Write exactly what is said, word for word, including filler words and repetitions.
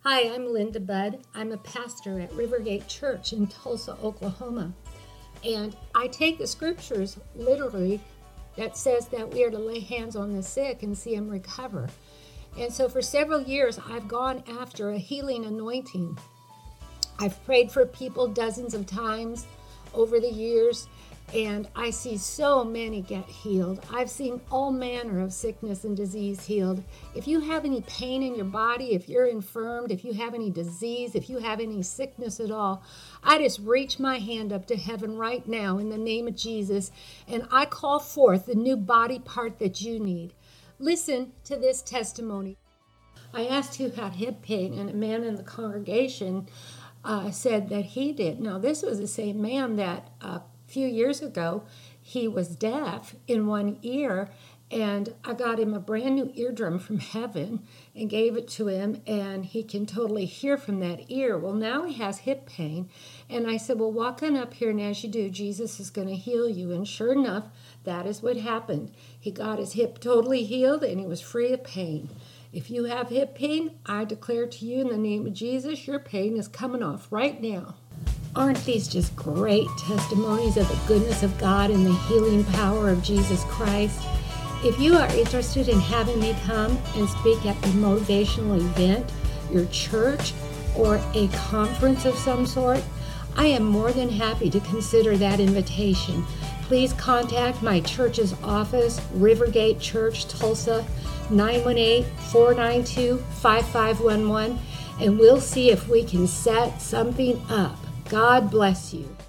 Hi, I'm Linda Budd. I'm a pastor at Rivergate Church in Tulsa, Oklahoma. And I take the scriptures literally that says that we are to lay hands on the sick and see them recover. And so for several years, I've gone after a healing anointing. I've prayed for people dozens of times over the years, and I see so many get healed. I've seen all manner of sickness and disease healed. If you have any pain in your body, if you're infirmed, if you have any disease, if you have any sickness at all, I just reach my hand up to heaven right now in the name of Jesus, and I call forth the new body part that you need. Listen to this testimony. I asked who had hip pain, and a man in the congregation uh, said that he did. Now, this was the same man that uh, a few years ago, he was deaf in one ear, and I got him a brand new eardrum from heaven and gave it to him, and he can totally hear from that ear. Well, now he has hip pain, and I said, well, walk on up here, and as you do, Jesus is going to heal you. And sure enough, that is what happened. He got his hip totally healed, and he was free of pain. If you have hip pain, I declare to you in the name of Jesus, your pain is coming off right now. Aren't these just great testimonies of the goodness of God and the healing power of Jesus Christ? If you are interested in having me come and speak at a motivational event, your church, or a conference of some sort, I am more than happy to consider that invitation. Please contact my church's office, Rivergate Church, Tulsa, nine one eight, four nine two, five five one one, and we'll see if we can set something up. God bless you.